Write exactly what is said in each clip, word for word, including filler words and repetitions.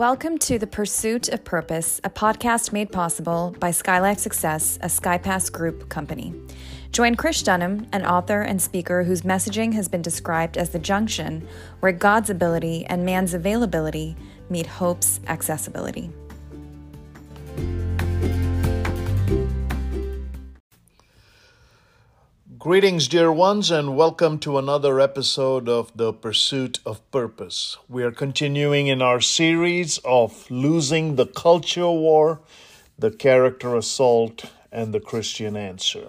Welcome to The Pursuit of Purpose, a podcast made possible by Skylife Success, a SkyPass Group company. Join Krish Dunham, an author and speaker whose messaging has been described as the junction where God's ability and man's availability meet hope's accessibility. Greetings, dear ones, and welcome to another episode of The Pursuit of Purpose. We are continuing in our series of Losing the Culture War, the Character Assault, and the Christian Answer.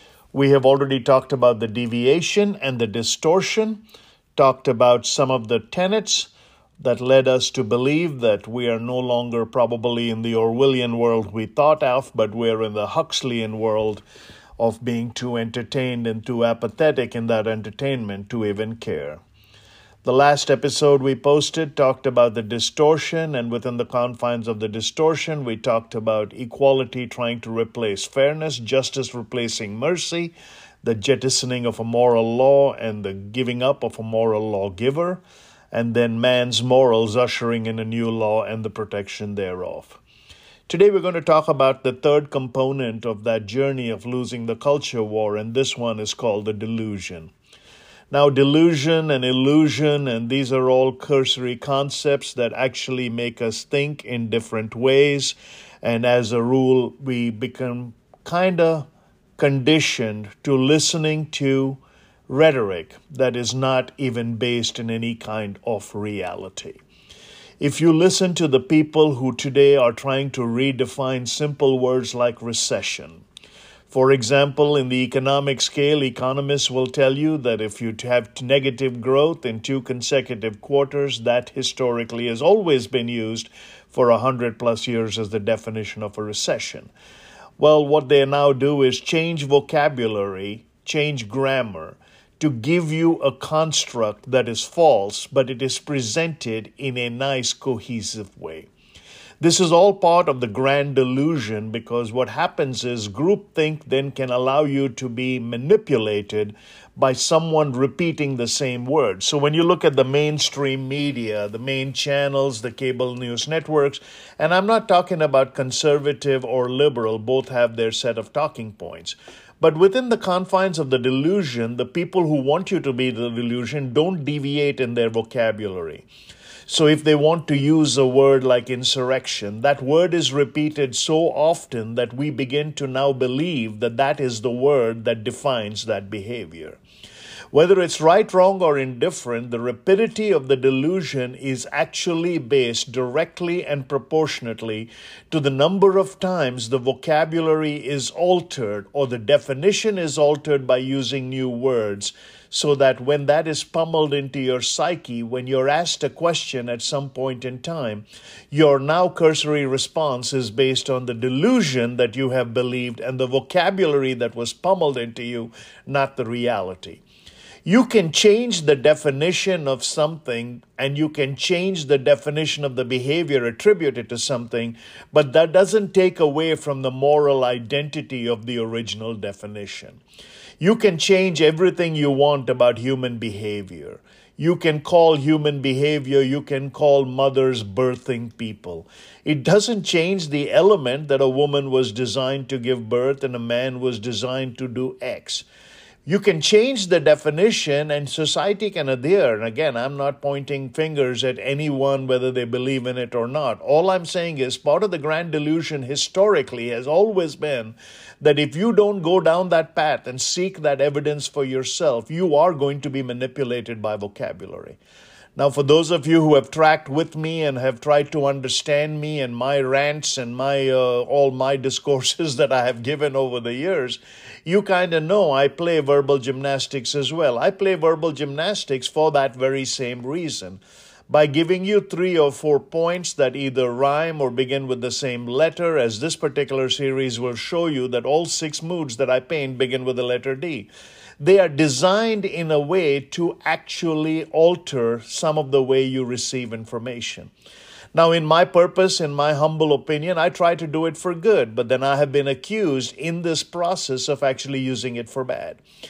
We have already talked about the deviation and the distortion, talked about some of the tenets that led us to believe that we are no longer probably in the Orwellian world we thought of, but we're in the Huxleyan world of being too entertained and too apathetic in that entertainment to even care. The last episode we posted talked about the distortion, and within the confines of the distortion, we talked about equality trying to replace fairness, justice replacing mercy, the jettisoning of a moral law and the giving up of a moral lawgiver, and then man's morals ushering in a new law and the protection thereof. Today we're going to talk about the third component of that journey of losing the culture war, and this one is called the delusion. Now, delusion and illusion, and these are all cursory concepts that actually make us think in different ways, and as a rule, we become kind of conditioned to listening to rhetoric that is not even based in any kind of reality. If you listen to the people who today are trying to redefine simple words like recession, for example, in the economic scale, economists will tell you that if you have negative growth in two consecutive quarters, that historically has always been used for a hundred plus years as the definition of a recession. Well, what they now do is change vocabulary, change grammar, to give you a construct that is false, but it is presented in a nice, cohesive way. This is all part of the grand delusion, because what happens is groupthink then can allow you to be manipulated by someone repeating the same word. So when you look at the mainstream media, the main channels, the cable news networks, and I'm not talking about conservative or liberal, both have their set of talking points. But within the confines of the delusion, the people who want you to be the delusion don't deviate in their vocabulary. So if they want to use a word like insurrection, that word is repeated so often that we begin to now believe that that is the word that defines that behavior. Whether it's right, wrong, or indifferent, the rapidity of the delusion is actually based directly and proportionately to the number of times the vocabulary is altered or the definition is altered by using new words, so that when that is pummeled into your psyche, when you're asked a question at some point in time, your now cursory response is based on the delusion that you have believed and the vocabulary that was pummeled into you, not the reality. You can change the definition of something, and you can change the definition of the behavior attributed to something, but that doesn't take away from the moral identity of the original definition. You can change everything you want about human behavior. You can call human behavior, you can call mothers birthing people. It doesn't change the element that a woman was designed to give birth and a man was designed to do X. You can change the definition and society can adhere. And again, I'm not pointing fingers at anyone whether they believe in it or not. All I'm saying is part of the grand delusion historically has always been that if you don't go down that path and seek that evidence for yourself, you are going to be manipulated by vocabulary. Now, for those of you who have tracked with me and have tried to understand me and my rants and my uh, all my discourses that I have given over the years, you kind of know I play verbal gymnastics as well. I play verbal gymnastics for that very same reason. By giving you three or four points that either rhyme or begin with the same letter, as this particular series will show you that all six moods that I paint begin with the letter D. They are designed in a way to actually alter some of the way you receive information. Now, in my purpose, in my humble opinion, I try to do it for good, but then I have been accused in this process of actually using it for bad.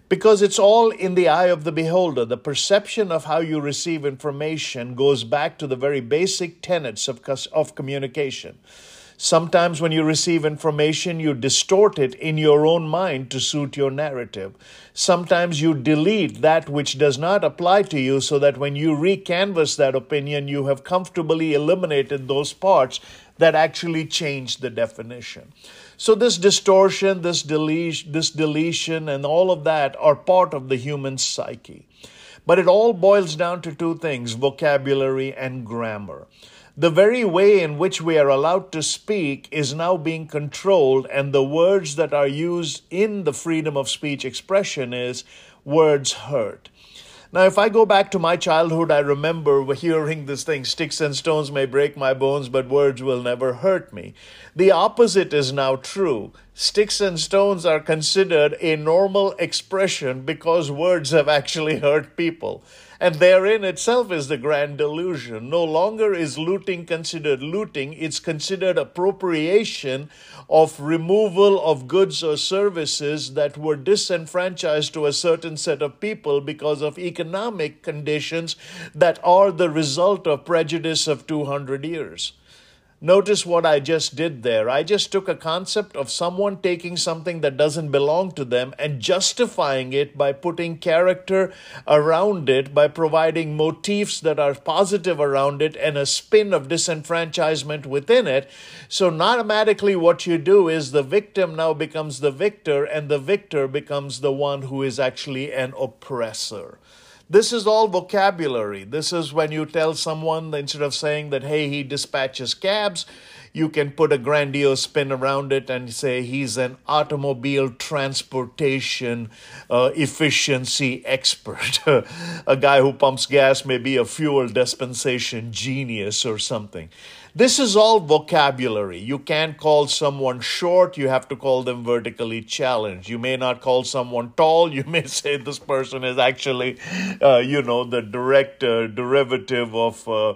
Because it's all in the eye of the beholder. The perception of how you receive information goes back to the very basic tenets of, of communication. Sometimes when you receive information, you distort it in your own mind to suit your narrative. Sometimes you delete that which does not apply to you so that when you recanvass that opinion, you have comfortably eliminated those parts that actually change the definition. So this distortion, this deletion, this deletion, and all of that are part of the human psyche. But it all boils down to two things: vocabulary and grammar. The very way in which we are allowed to speak is now being controlled, and the words that are used in the freedom of speech expression is words hurt. Now, if I go back to my childhood, I remember hearing this thing, sticks and stones may break my bones, but words will never hurt me. The opposite is now true. Sticks and stones are considered a normal expression because words have actually hurt people. And therein itself is the grand delusion. No longer is looting considered looting. It's considered appropriation of removal of goods or services that were disenfranchised to a certain set of people because of economic conditions that are the result of prejudice of two hundred years. Notice what I just did there. I just took a concept of someone taking something that doesn't belong to them and justifying it by putting character around it, by providing motifs that are positive around it and a spin of disenfranchisement within it. So automatically what you do is the victim now becomes the victor, and the victor becomes the one who is actually an oppressor. This is all vocabulary. This is when you tell someone, instead of saying that, hey, he dispatches cabs, you can put a grandiose spin around it and say he's an automobile transportation uh, efficiency expert. A guy who pumps gas may be a fuel dispensation genius or something. This is all vocabulary. You can't call someone short. You have to call them vertically challenged. You may not call someone tall. You may say this person is actually, uh, you know, the direct uh, derivative of uh,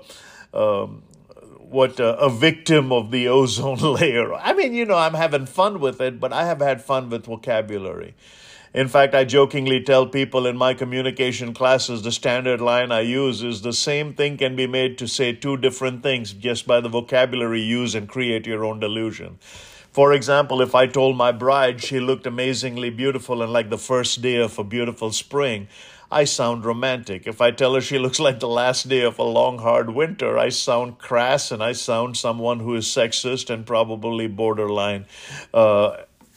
um, what uh, a victim of the ozone layer. I mean, you know, I'm having fun with it, but I have had fun with vocabulary. In fact, I jokingly tell people in my communication classes, the standard line I use is the same thing can be made to say two different things just by the vocabulary used, and create your own delusion. For example, if I told my bride she looked amazingly beautiful and like the first day of a beautiful spring, I sound romantic. If I tell her she looks like the last day of a long, hard winter, I sound crass, and I sound someone who is sexist and probably borderline uh,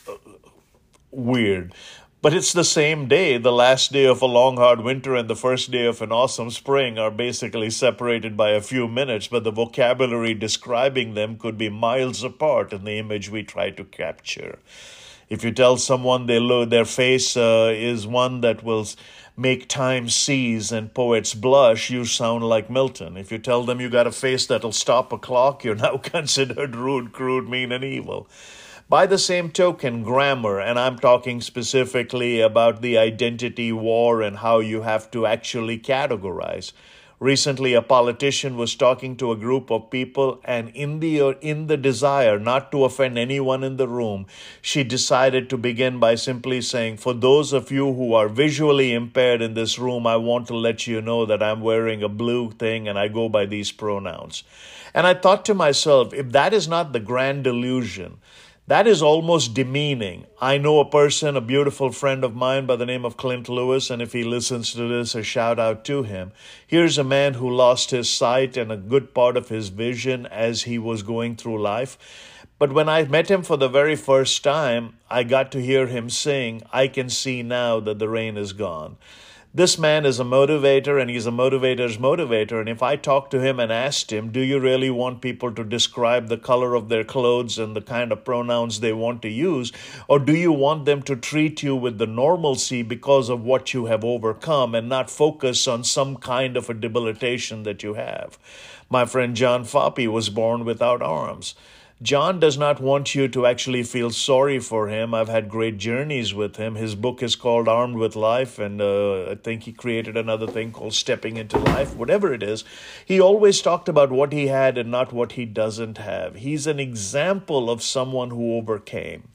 weird. But it's the same day. The last day of a long, hard winter and the first day of an awesome spring are basically separated by a few minutes, but the vocabulary describing them could be miles apart in the image we try to capture. If you tell someone they lo- their face uh, is one that will make time seize and poets blush, you sound like Milton. If you tell them you got a face that'll stop a clock, you're now considered rude, crude, mean, and evil. By the same token, grammar, and I'm talking specifically about the identity war and how you have to actually categorize. Recently, a politician was talking to a group of people, and in the in the desire not to offend anyone in the room, she decided to begin by simply saying, for those of you who are visually impaired in this room, I want to let you know that I'm wearing a blue thing and I go by these pronouns. And I thought to myself, if that is not the grand delusion, that is almost demeaning. I know a person, a beautiful friend of mine by the name of Clint Lewis, and if he listens to this, a shout out to him. Here's a man who lost his sight and a good part of his vision as he was going through life. But when I met him for the very first time, I got to hear him sing, I can see now that the rain is gone. This man is a motivator, and he's a motivator's motivator. And if I talked to him and asked him, do you really want people to describe the color of their clothes and the kind of pronouns they want to use? Or do you want them to treat you with the normalcy because of what you have overcome and not focus on some kind of a debilitation that you have? My friend John Foppe was born without arms. John does not want you to actually feel sorry for him. I've had great journeys with him. His book is called Armed with Life, and uh, I think he created another thing called Stepping into Life. Whatever it is, he always talked about what he had and not what he doesn't have. He's an example of someone who overcame.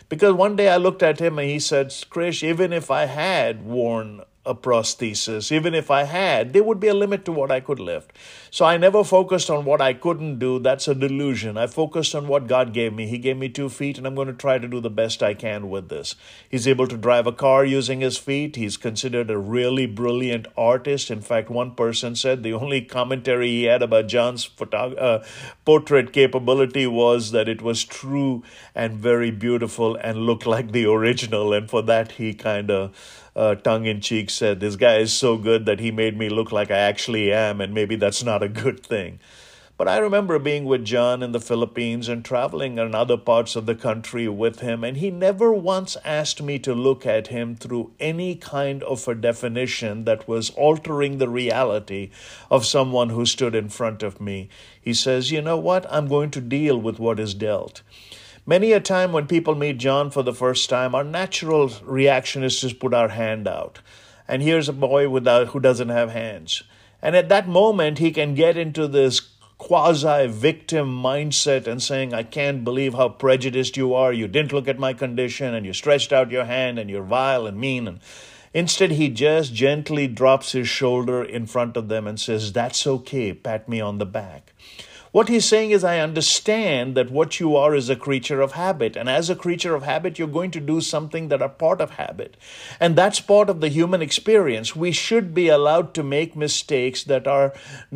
Because one day I looked at him and he said, Krish, even if I had worn a prosthesis, even if I had, there would be a limit to what I could lift. So I never focused on what I couldn't do. That's a delusion. I focused on what God gave me. He gave me two feet, and I'm going to try to do the best I can with this. He's able to drive a car using his feet. He's considered a really brilliant artist. In fact, one person said the only commentary he had about John's photog- uh, portrait capability was that it was true and very beautiful and looked like the original. And for that, he kind of Uh, tongue-in-cheek said, this guy is so good that he made me look like I actually am, and maybe that's not a good thing. But I remember being with John in the Philippines and traveling in other parts of the country with him, and he never once asked me to look at him through any kind of a definition that was altering the reality of someone who stood in front of me. He says, you know what, I'm going to deal with what is dealt. Many a time when people meet John for the first time, our natural reaction is to put our hand out. And here's a boy without, who doesn't have hands. And at that moment, he can get into this quasi-victim mindset and saying, I can't believe how prejudiced you are. You didn't look at my condition, and you stretched out your hand, and you're vile and mean. And instead, he just gently drops his shoulder in front of them and says, that's okay, pat me on the back. What he's saying is, I understand that what you are is a creature of habit. And as a creature of habit, you're going to do something that are part of habit. And that's part of the human experience. We should be allowed to make mistakes that are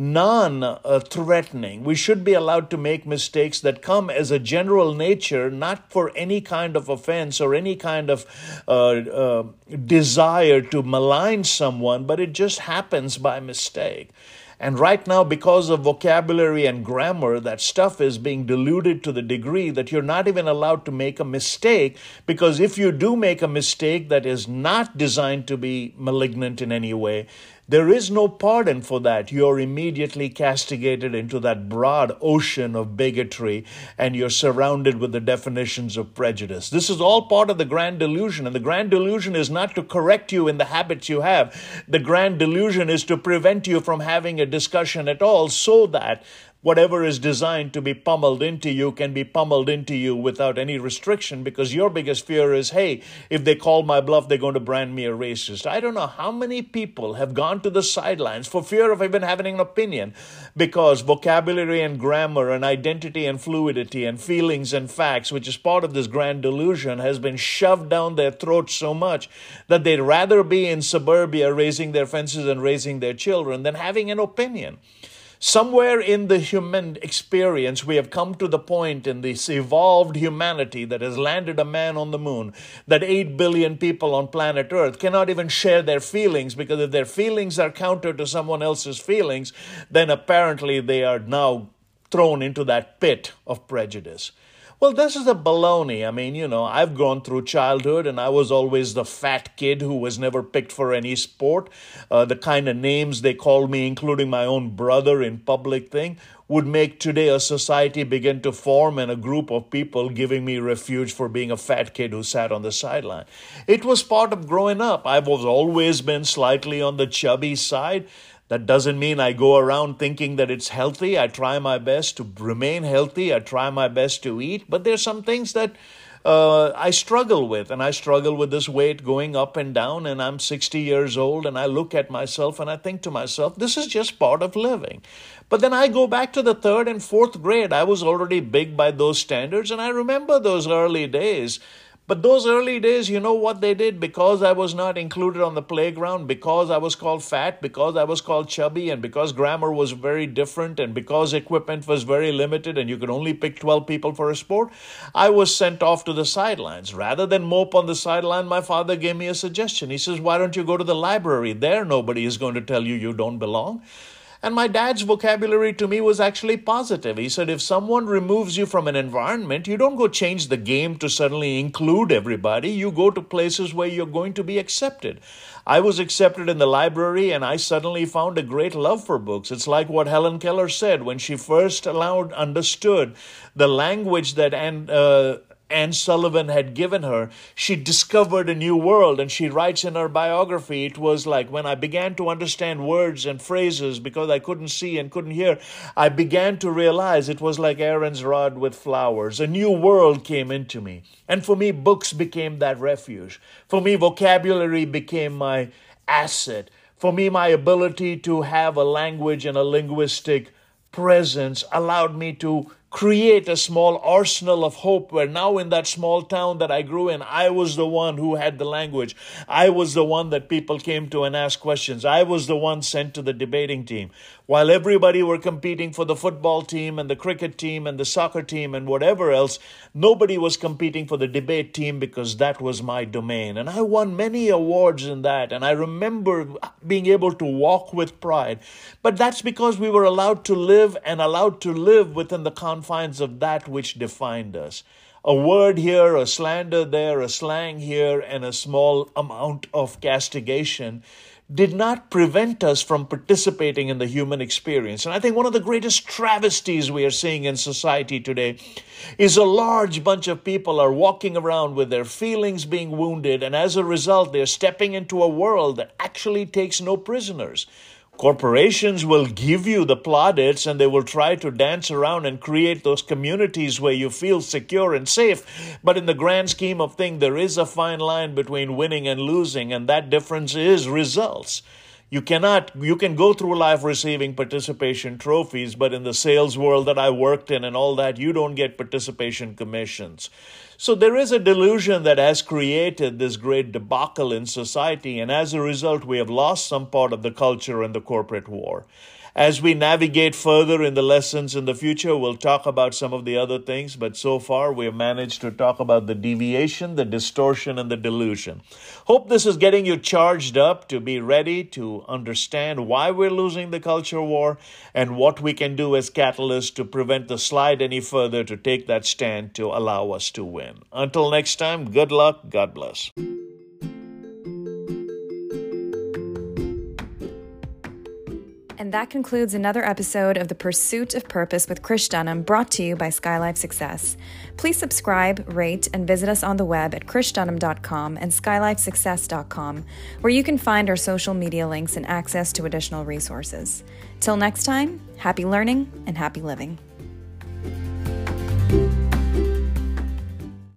non-threatening. We should be allowed to make mistakes that come as a general nature, not for any kind of offense or any kind of uh, uh, desire to malign someone, but it just happens by mistake. And right now, because of vocabulary and grammar, that stuff is being diluted to the degree that you're not even allowed to make a mistake, because if you do make a mistake that is not designed to be malignant in any way, there is no pardon for that. You're immediately castigated into that broad ocean of bigotry, and you're surrounded with the definitions of prejudice. This is all part of the grand delusion, and the grand delusion is not to correct you in the habits you have. The grand delusion is to prevent you from having a discussion at all, so that whatever is designed to be pummeled into you can be pummeled into you without any restriction, because your biggest fear is, hey, if they call my bluff, they're going to brand me a racist. I don't know how many people have gone to the sidelines for fear of even having an opinion, because vocabulary and grammar and identity and fluidity and feelings and facts, which is part of this grand delusion, has been shoved down their throats so much that they'd rather be in suburbia raising their fences and raising their children than having an opinion. Somewhere in the human experience, we have come to the point in this evolved humanity that has landed a man on the moon, that eight billion people on planet Earth cannot even share their feelings, because if their feelings are counter to someone else's feelings, then apparently they are now thrown into that pit of prejudice. Well, this is a baloney. I mean, you know, I've gone through childhood and I was always the fat kid who was never picked for any sport. Uh, the kind of names they called me, including my own brother in public thing, would make today a society begin to form and a group of people giving me refuge for being a fat kid who sat on the sideline. It was part of growing up. I've always been slightly on the chubby side. That doesn't mean I go around thinking that it's healthy. I try my best to remain healthy. I try my best to eat. But there's some things that uh, I struggle with. And I struggle with this weight going up and down. And I'm sixty years old. And I look at myself and I think to myself, this is just part of living. But then I go back to the third and fourth grade. I was already big by those standards. And I remember those early days. But those early days, you know what they did? Because I was not included on the playground, because I was called fat, because I was called chubby, and because grammar was very different, and because equipment was very limited, and you could only pick twelve people for a sport, I was sent off to the sidelines. Rather than mope on the sideline, my father gave me a suggestion. He says, why don't you go to the library? There, nobody is going to tell you you don't belong. And my dad's vocabulary to me was actually positive. He said, if someone removes you from an environment, you don't go change the game to suddenly include everybody. You go to places where you're going to be accepted. I was accepted in the library, and I suddenly found a great love for books. It's like what Helen Keller said when she first allowed, understood the language that and. Uh, Anne Sullivan had given her, she discovered a new world. And she writes in her biography, it was like when I began to understand words and phrases because I couldn't see and couldn't hear, I began to realize it was like Aaron's rod with flowers. A new world came into me. And for me, books became that refuge. For me, vocabulary became my asset. For me, my ability to have a language and a linguistic presence allowed me to create a small arsenal of hope where now in that small town that I grew in, I was the one who had the language. I was the one that people came to and asked questions. I was the one sent to the debating team. While everybody were competing for the football team and the cricket team and the soccer team and whatever else, nobody was competing for the debate team because that was my domain. And I won many awards in that. And I remember being able to walk with pride. But that's because we were allowed to live and allowed to live within the confines of that which defined us. A word here, a slander there, a slang here, and a small amount of castigation did not prevent us from participating in the human experience. And I think one of the greatest travesties we are seeing in society today is a large bunch of people are walking around with their feelings being wounded, and as a result, they're stepping into a world that actually takes no prisoners. Corporations will give you the plaudits and they will try to dance around and create those communities where you feel secure and safe. But in the grand scheme of things, there is a fine line between winning and losing, and that difference is results. You cannot, you can go through life receiving participation trophies, but in the sales world that I worked in and all that, you don't get participation commissions. So there is a delusion that has created this great debacle in society, and as a result, we have lost some part of the culture and the corporate war. As we navigate further in the lessons in the future, we'll talk about some of the other things, but so far we have managed to talk about the deviation, the distortion, and the delusion. Hope this is getting you charged up to be ready to understand why we're losing the culture war and what we can do as catalysts to prevent the slide any further, to take that stand to allow us to win. Until next time, good luck, God bless. And that concludes another episode of The Pursuit of Purpose with Krish Dunham, brought to you by SkyLife Success. Please subscribe, rate, and visit us on the web at krish dunham dot com and skylife success dot com, where you can find our social media links and access to additional resources. Till next time, happy learning and happy living.